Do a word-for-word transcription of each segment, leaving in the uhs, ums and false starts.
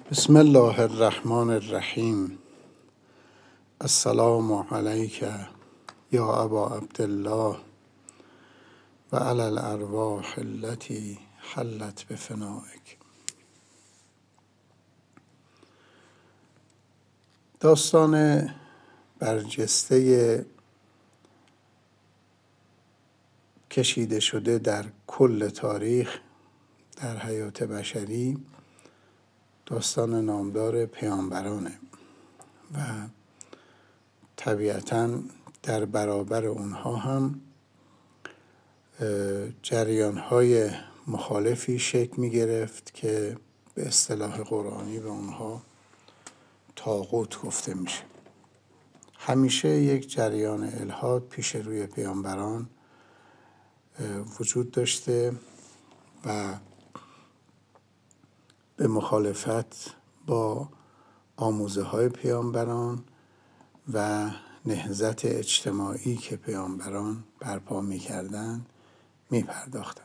بسم الله الرحمن الرحیم. السلام علیک یا ابا عبدالله و علی الارواح التي حلت بفنائک. داستان برجسته کشیده شده در کل تاریخ در حیات بشری داستان نامدار پیامبرانه و طبیعتاً در برابر اونها هم جریان‌های مخالفی شکل می گرفت که به اصطلاح قرآنی به اونها طاغوت گفته میشه. همیشه یک جریان الحاد پیش روی پیامبران وجود داشته و به مخالفت با آموزه های پیامبران و نهضت اجتماعی که پیامبران برپا می کردن می پرداختن.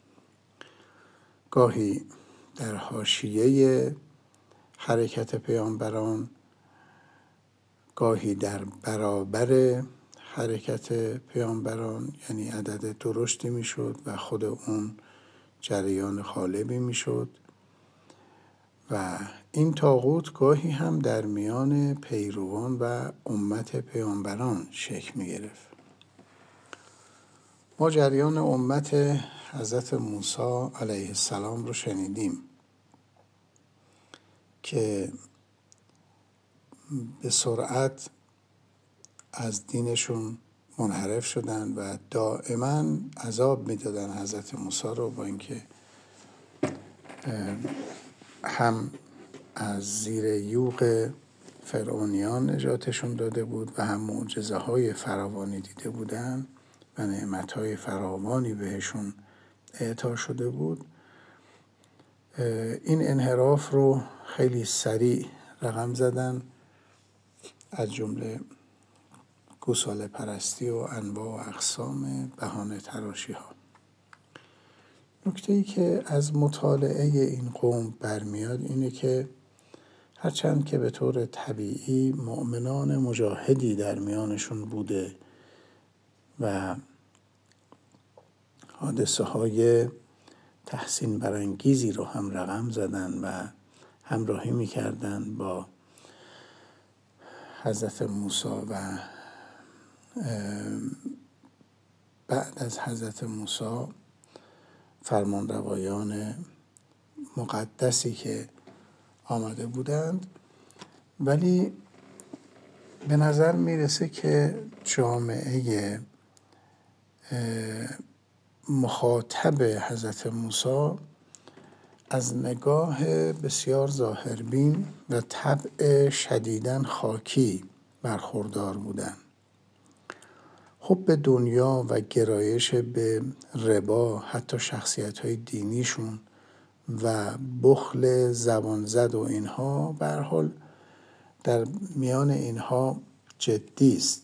گاهی در حاشیه حرکت پیامبران، گاهی در برابر حرکت پیامبران، یعنی عدد درشتی می شد و خود اون جریان غالبی می شد و این طاغوت گاهی هم در میان پیروان و امت پیامبران شکل می گرفت. ما جریان امت حضرت موسی علیه السلام رو شنیدیم که به سرعت از دینشون منحرف شدن و دائما عذاب میدادن حضرت موسی رو، با اینکه هم از زیر یوغ فرعونیان نجاتشون داده بود و هم معجزه های فراوانی دیده بودن و نعمت های فراوانی بهشون اعطا شده بود. این انحراف رو خیلی سریع رقم زدن، از جمله گوساله پرستی و انواع و اقسام بهانه تراشی ها. نکته ای که از مطالعه این قوم برمیاد اینه که هرچند که به طور طبیعی مؤمنان مجاهدی در میانشون بوده و حادثه های تحسین برانگیزی رو هم رقم زدن و همراهی میکردن با حضرت موسی و بعد از حضرت موسی فرمانروایان مقدسی که آمده بودند، ولی به نظر میرسه که جامعه مخاطب حضرت موسی از نگاه بسیار ظاهربین و طبع شدیداً خاکی برخوردار بودند. حب دنیا و گرایش به ربا، حتی شخصیت‌های دینیشون و بخل زبان زد و اینها به هر حال در میان اینها جدی است.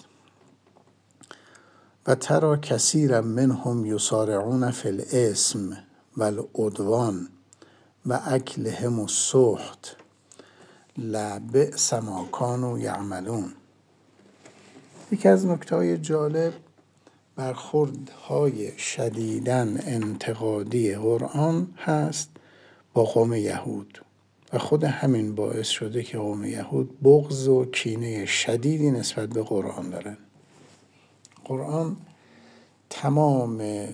و ترى کثیرا منهم یسارعون فی الاسم و العدوان و اکلهم السحت لبئس ما کانوا یعملون. یکی از نکته‌های جالب برخوردهای شدیداً انتقادی قرآن هست با قوم یهود و خود همین باعث شده که قوم یهود بغض و کینه شدیدی نسبت به قرآن دارن. قرآن تمام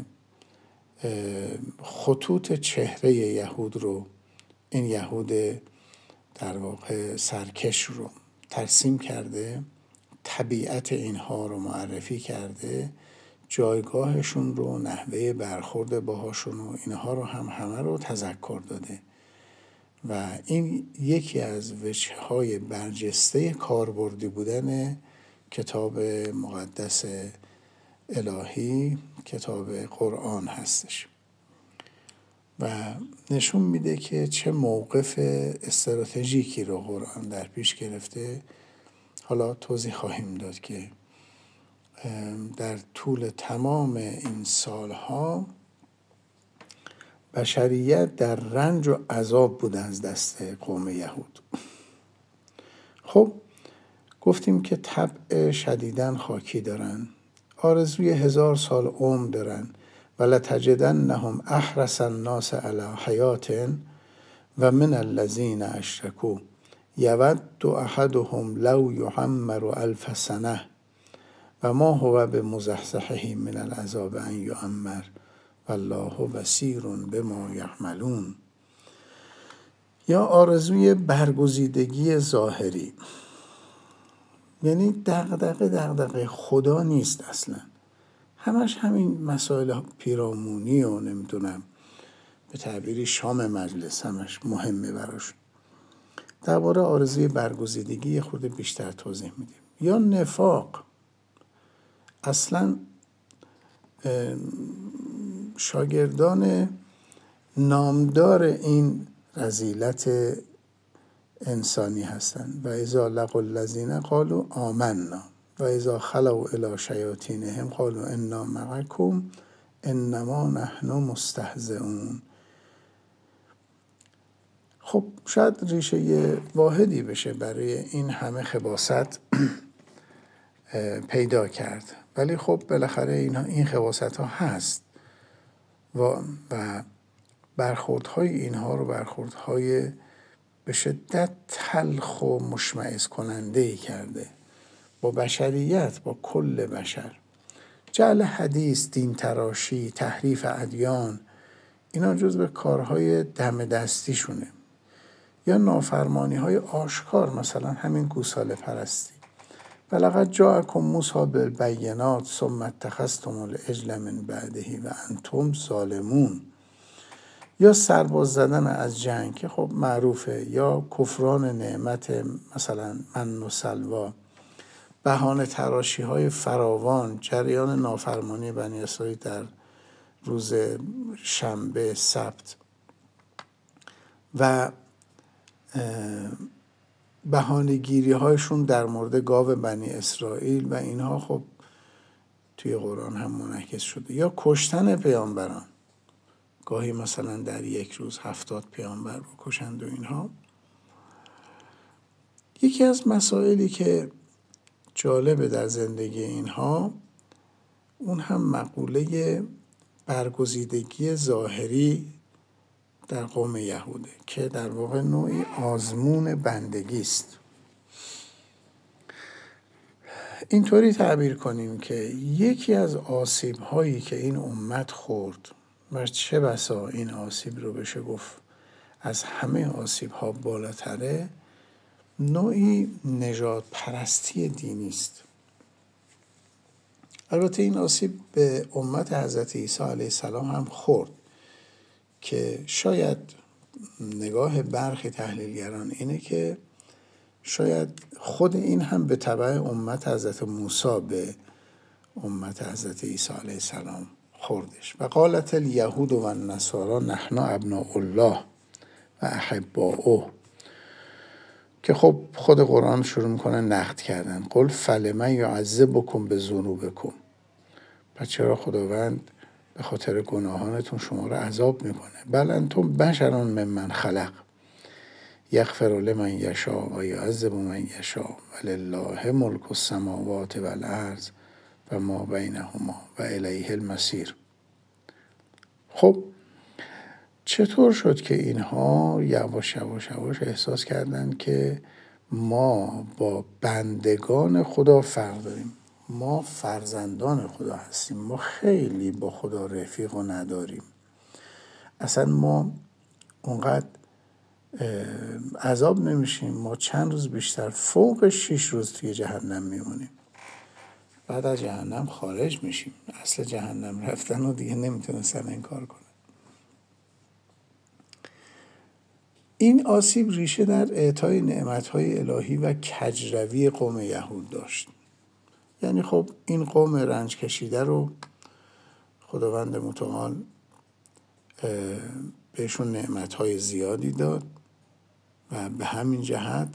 خطوط چهره یهود رو، این یهود در واقع سرکش رو ترسیم کرده، طبیعت اینها رو معرفی کرده، جایگاهشون رو، نحوه برخورد باهاشون و اینها رو هم همه رو تذکر داده و این یکی از وجه‌های برجسته کاربردی بودن کتاب مقدس الهی، کتاب قرآن هستش و نشون میده که چه موقف استراتژیکی رو قرآن در پیش گرفته. حالا توضیح خواهیم داد که در طول تمام این سالها بشریت در رنج و عذاب بود از دست قوم یهود. خب گفتیم که طبع شدیداً خاکی دارن، آرزوی هزار سال عمر دارن. ولتجدنهم احرص الناس علی حیاة و من الذین اشرکوا یود احدهم لو یعمر الف سنه و ما هو بمزحزحه من العذاب ان یعمر والله بصیر بما یعملون. یا آرزوی برگزیدگی ظاهری، یعنی دغدغه دغدغه خدا نیست اصلا، همش همین مسائل پیرامونی و نمیدونم به تعبیری شام مجلس همش مهمه براش. درباره آرزوی برگزیدگی خود بیشتر توضیح میدیم. یا نفاق، اصلا شاگردان نامدار این رذیلت انسانی هستند. و اذا لقوا الذین قالوا آمنا و اذا خلوا الی شیاطینهم قالوا انا معکم انما نحن مستهزئون. خب شاید ریشه واحدی بشه برای این همه خباثت پیدا کرد، ولی خب بالاخره این این خباثت ها هست و و برخوردهای اینها رو برخوردهای به شدت تلخ و مشمئز کننده‌ای کرده با بشریت، با کل بشر. جعل حدیث، دین تراشی، تحریف ادیان، اینا جزو کارهای دم دستی شونه. یا نافرمانی های آشکار، مثلا همین گوساله پرستی. ولقد جاءکم موسی بالبینات ثم اتخذتم العجل من بعده و انتم ظالمون. یا سرباز زدن از جنگ که خب معروفه، یا کفران نعمت مثلا من و سلوا، بهانه تراشی های فراوان، جریان نافرمانی بنی اسرائیل در روز شنبه، سبت و بهانه گیری هایشون در مورد گاو بنی اسرائیل و اینها خب توی قرآن هم منعکس شده. یا کشتن پیامبران، گاهی مثلا در یک روز هفتاد پیامبر رو کشند و اینها. یکی از مسائلی که جالبه در زندگی اینها، اون هم مقوله برگزیدگی ظاهری در قوم یهوده که در واقع نوعی آزمون بندگی است. اینطوری تعبیر کنیم که یکی از آسیب هایی که این امت خورد و چه بسا این آسیب رو بشه گفت از همه آسیب ها بالاتره، نوعی نژاد پرستی دینی است. البته این آسیب به امت حضرت عیسی علیه السلام هم خورد که شاید نگاه برخی تحلیلگران اینه که شاید خود این هم به تبع امت حضرت موسی به امت حضرت عیسی علیه السلام خوردش. و قالت الیهود و النصارى نحن ابناء الله و احباؤه، که خب خود قرآن شروع میکنه نقد کردن. قل فلم یعذبکم بذنوبکم، پس چرا خداوند به خاطر گناهانتون شما رو عذاب میکنه؟ بل انتم بشرون ممن خلق یغفر لمن یشاء و یعذب من یشاء ولله ملک السماوات والارض و ما بینهما و الیه المصیر. خب چطور شد که اینها یواش یواش یواش احساس کردند که ما با بندگان خدا فرق داریم، ما فرزندان خدا هستیم، ما خیلی با خدا رفیق و نداریم، اصلا ما اونقدر عذاب نمیشیم، ما چند روز بیشتر فوق شش روز توی جهنم میمونیم، بعد از جهنم خارج میشیم. اصل جهنم رفتن و دیگه نمیتونستن این کار کنن. این آسیب ریشه در اعطای نعمت‌های الهی و کجروی قوم یهود داشت. یعنی خب این قوم رنج کشیده رو خداوند متعال بهشون نعمت‌های زیادی داد و به همین جهت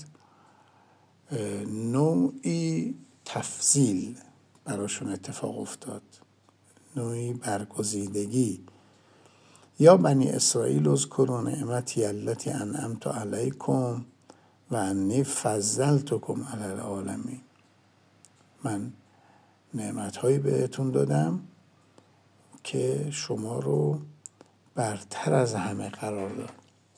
نوعی تفضیل براشون اتفاق افتاد، نوعی برگزیدگی. یا بنی اسرائیل اذکروا نعمتی التی انعمت علیکم و انی فضلتکم علی العالمین. من نعمت‌هایی بهتون دادم که شما رو برتر از همه قرار داد.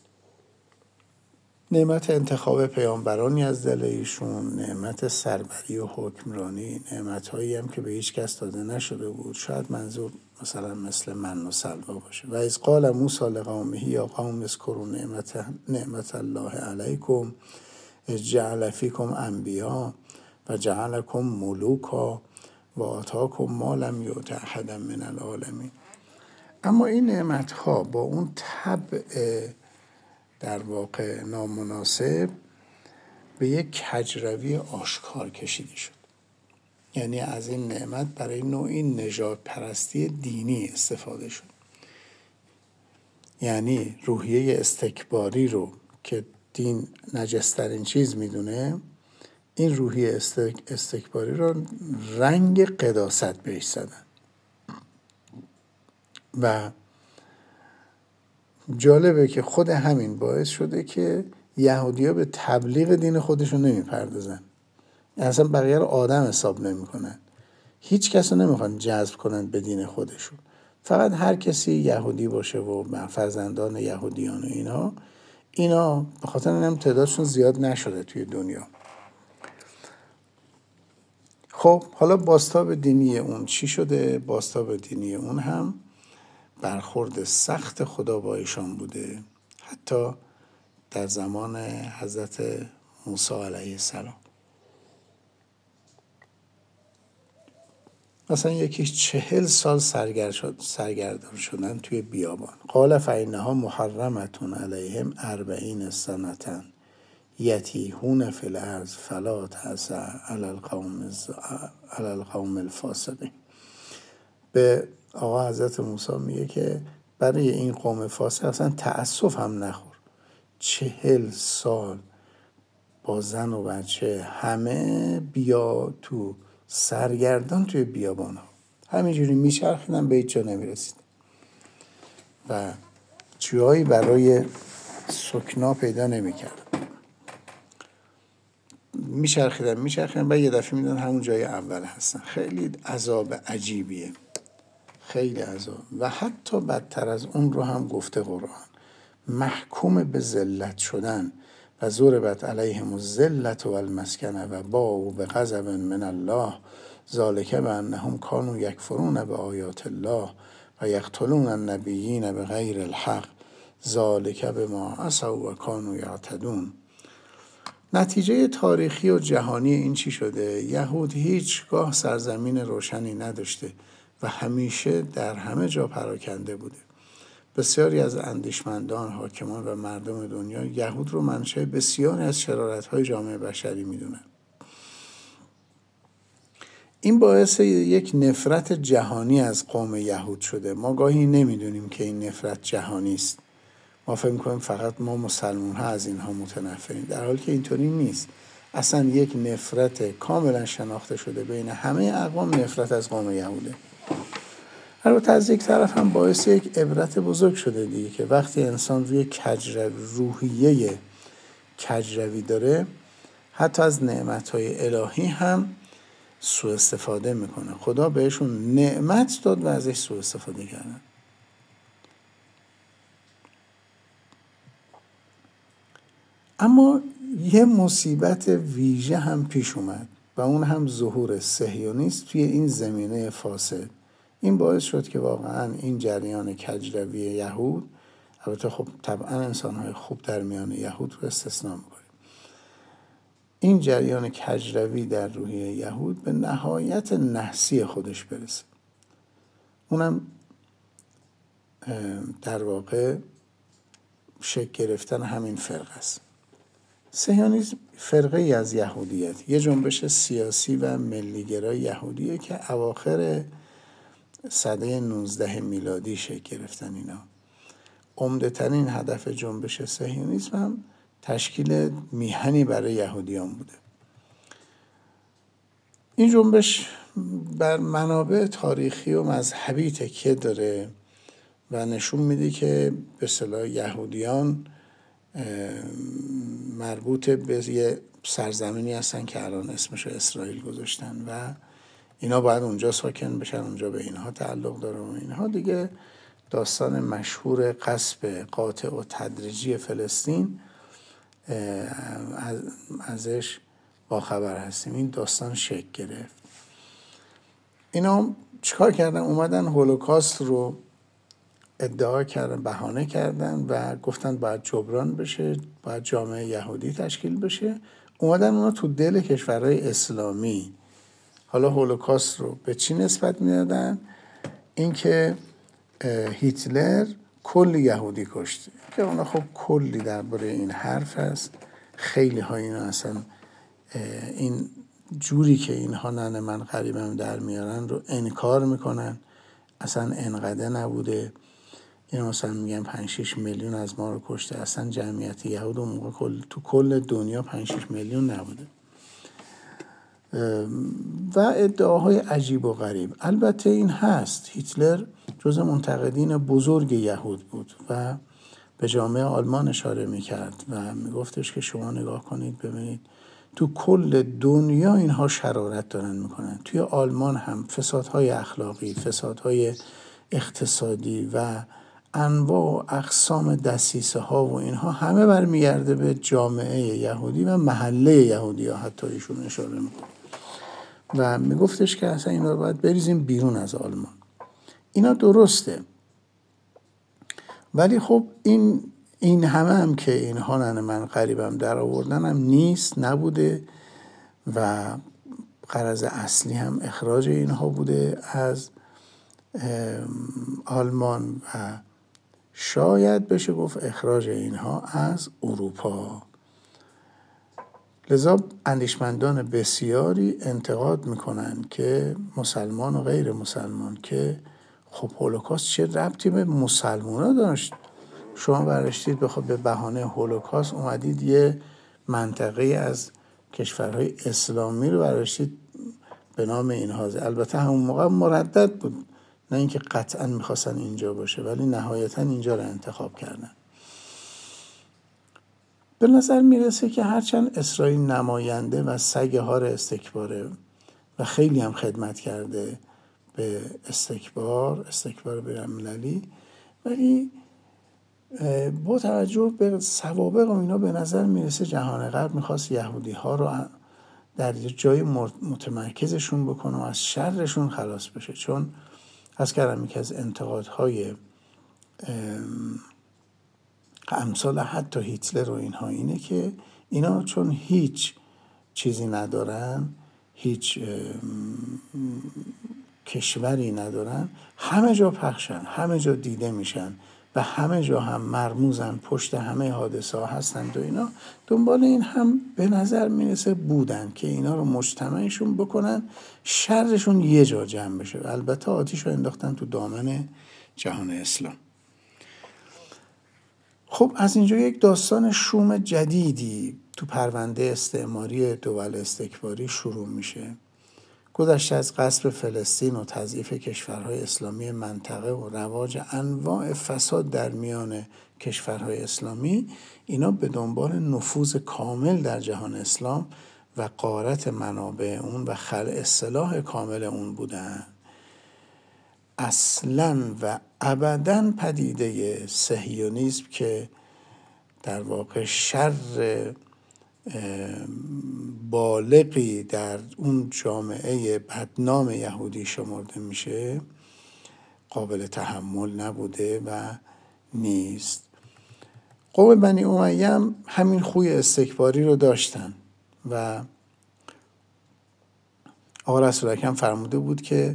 نعمت انتخاب پیامبرانی از دل ایشون، نعمت سربری و حکمرانی، نعمت‌هایی هم که به هیچ کس داده نشده بود. شاید منظور مثلا مثل من و سلوا باشه. و اذ قال موسی لقومه یا قوم اذکروا نعمت نعمت الله علیکم اذ جعل فیکم انبیا و جعلکم ملوکا و آتاکم ما لم یؤت احدا من العالمین. اما این نعمت‌ها با اون طبع در واقع نامناسب به یک کجروی آشکار کشیده شد. یعنی از این نعمت برای نوعی نژاد پرستی دینی استفاده شد. یعنی روحیه استکباری رو که دین نجسترین چیز میدونه، این روحیه استک... استکباری رو رنگ قداست بهش زدن. و جالبه که خود همین باعث شده که یهودی‌ها به تبلیغ دین خودشون نمیپردازن. اصلا بقیه رو آدم حساب نمیکنن. هیچ کس رو نمیخوان جذب کنن به دین خودشون. فقط هر کسی یهودی باشه و فرزندان یهودیان و اینا اینا به خاطر اینم تعدادشون زیاد نشده توی دنیا. خب حالا بازتاب دینی اون چی شده؟ بازتاب دینی اون هم برخورد سخت خدا با ایشان بوده، حتی در زمان حضرت موسی علیه السلام. مثلا یکیش چهل سال سرگر شد سرگردان شدن توی بیابان. قال فإنها محرمتون علیهم اربعین سنة یتیهون فی الارض فلا تأس علی القوم علی القوم الفاسقین. به آقا حضرت موسی میگه که برای این قوم فاسق اصلا تأسف هم نخور. چهل سال با زن و بچه همه بیا تو سرگردان توی بیابان ها همینجوری میچرخیدن، به هیچ جا نمیرسید و جایی برای سکنا پیدا نمیکرد. میچرخیدن میچرخیدن و یه دفعه میدن همون جای اول هستن. خیلی عذاب عجیبیه، خیلی عذاب. و حتی بدتر از اون رو هم گفته قرآن، محکوم به ذلت شدن و ضربت علیهم الذلة والمسکنة و باءوا بغضب من الله ذلک بانهم کانوا یکفرون بآیات الله و یقتلون النبیین بغیر الحق ذلک بما عصوا و کانوا یعتدون. نتیجه تاریخی و جهانی این چی شده؟ یهود هیچگاه سرزمین روشنی نداشته و همیشه در همه جا پراکنده بوده. بسیاری از اندیشمندان، حاکمان و مردم دنیا یهود رو منشأ بسیاری از شرارت‌های جامعه بشری میدونن. این باعث یک نفرت جهانی از قوم یهود شده. ما گاهی نمیدونیم که این نفرت جهانی است. ما فکر می‌کنیم فقط ما مسلمان ها از اینها متنفریم، در حالی که اینطوری نیست. اصلا یک نفرت کاملا شناخته شده بین همه اقوام، نفرت از قوم یهوده. البته از یک طرف هم باعث یک عبرت بزرگ شده دیگه که وقتی انسان روی کجروی روحیه کجروی داره، حتی از نعمت‌های الهی هم سوء استفاده میکنه. خدا بهشون نعمت داد و ازش سوء استفاده کردن. اما یه مصیبت ویژه هم پیش اومد و اون هم ظهور صهیونیسم توی این زمینه فاسد. این باعث شد که واقعا این جریان کجروی یهود، البته خب طبعا انسان‌های خوب در میان یهود رو استثناء می‌کنیم، این جریان کجروی در روحیه یهود به نهایت نحسی خودش برسه. اونم در واقع شکل گرفتن همین فرقه است. صهیونیسم فرقه ای از یهودیت، یه جنبش سیاسی و ملیگرای یهودیه که اواخر سده نوزده میلادی شکل گرفتن. اینا عمده ترین هدف جنبش صهیونیسم هم تشکیل میهنی برای یهودیان بوده. این جنبش بر منابع تاریخی و مذهبی تکیه داره و نشون میده که به اصطلاح یهودیان مربوط به یه سرزمینی هستن که الان اسمش رو اسرائیل گذاشتن و اینا باید اونجا ساکن بشن، اونجا به اینها تعلق داره و اینها دیگه. داستان مشهور غصب قاطع و تدریجی فلسطین ازش باخبر هستیم. این داستان شکل گرفت. اینا چیکار کردن؟ اومدن هولوکاست رو ادعا کردن، بهانه کردن و گفتن باید جبران بشه، باید جامعه یهودی تشکیل بشه. اومدن اونا تو دل کشورهای اسلامی حالا هولوکاست رو به چی نسبت میدادن؟ اینکه هیتلر کل یهودی کشته، که اونا خب کلی درباره این حرف هست. خیلی ها اینا اصلا این جوری که اینها ننه من غریبم در میارن رو انکار میکنن، اصلا انقدر نبوده. این مثلا میگن پنج شش میلیون از ما رو کشته، اصلا جمعیت یهود اون موقع کل تو کل دنیا پنج شش میلیون نبوده و ادعاهای عجیب و غریب. البته این هست، هیتلر جز منتقدین بزرگ یهود بود و به جامعه آلمان اشاره میکرد و میگفتش که شما نگاه کنید ببینید تو کل دنیا اینها شرارت دارن میکنن. توی آلمان هم فسادهای اخلاقی، فسادهای اقتصادی و انواع و اقسام دسیسه ها و اینها همه برمیگرده به جامعه یهودی و محله یهودی ها. حتی ایشون اشاره میکنه و میگفتش که اصلا اینا رو باید بریزیم بیرون از آلمان. اینا درسته، ولی خب این این همه هم که اینها ننه من غریبم در آوردن هم نیست، نبوده و غرض اصلی هم اخراج اینها بوده از آلمان و شاید بشه گفت اخراج اینها از اروپا. لذا اندیشمندان بسیاری انتقاد میکنن که مسلمان و غیر مسلمان که خب هولوکاست چه ربطی به مسلمان داشت؟ شما برشتید بخواد به بهانه هولوکاست اومدید یه منطقه از کشورهای اسلامی رو برشتید به نام اینها. البته همون موقع مردد بود، نه اینکه قطعا میخواستن اینجا باشه، ولی نهایتا اینجا رو انتخاب کردن. به نظر میرسه که هرچند اسرائیل نماینده و سگ هار استکباره و خیلی هم خدمت کرده به استکبار استکبار بین‌المللی، ولی با توجه به سوابق و اینا به نظر میرسه جهان غرب میخواست یهودی ها رو در جای متمرکزشون بکنه و از شرشون خلاص بشه. چون از کردم یکی از انتقادهای امثال حتی هیتلر و اینها اینه که اینا چون هیچ چیزی ندارن، هیچ کشوری ندارن، همه جا پخشن، همه جا دیده میشن و همه جا هم مرموزن، پشت همه حادثه ها هستند و اینا. دنبال این هم به نظر میرسه بودن که اینا رو مجتمعشون بکنن، شرشون یه جا جمع بشه. البته آتیش رو انداختن تو دامن جهان اسلام. خب از اینجا یک داستان شوم جدیدی تو پرونده استعماری دول استکباری شروع میشه. گذشته از غصب فلسطین و تضعیف کشورهای اسلامی منطقه و رواج انواع فساد در میان کشورهای اسلامی، اینا به دنبال نفوذ کامل در جهان اسلام و غارت منابع اون و خلع اصلاح کامل اون بودن. اصلاً و ابداً پدیده صهیونیسم که در واقع شر بالغی در اون جامعه بدنام یهودی شمرده میشه قابل تحمل نبوده و نیست. قوم بنی امیه هم همین خوی استکباری رو داشتن و آقا رسول اکرم فرموده بود که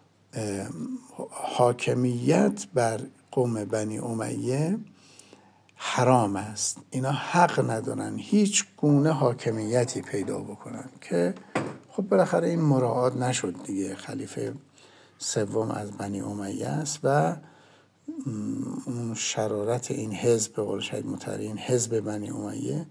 حاکمیت بر قوم بنی امیه حرام است. اینا حق ندارن هیچ گونه حاکمیتی پیدا بکنن، که خب بالاخره این مراعات نشد دیگه. خلیفه سوم از بنی امیه است و اون شرارت این حزب، به قول شهید مطهری این حزب بنی امیه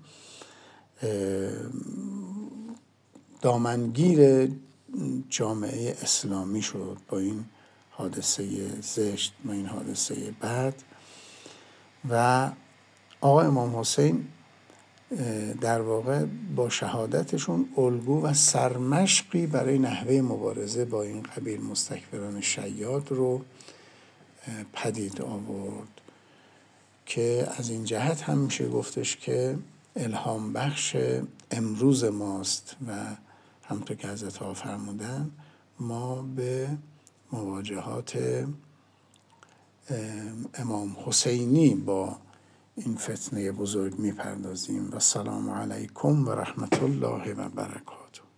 دامنگیر جامعه اسلامی شد با این حادثه زشت و این حادثه بد. و آقا امام حسین در واقع با شهادتشون الگو و سرمشقی برای نحوه مبارزه با این قبیل مستکبران شیاد رو پدید آورد که از این جهت هم میشه گفتش که الهام بخش امروز ماست و همونطور که حضرت ها فرمودن ما به مواجهات امام حسینی با این فتنه بزرگ میپردازیم. و سلام علیکم و رحمت الله و برکاته.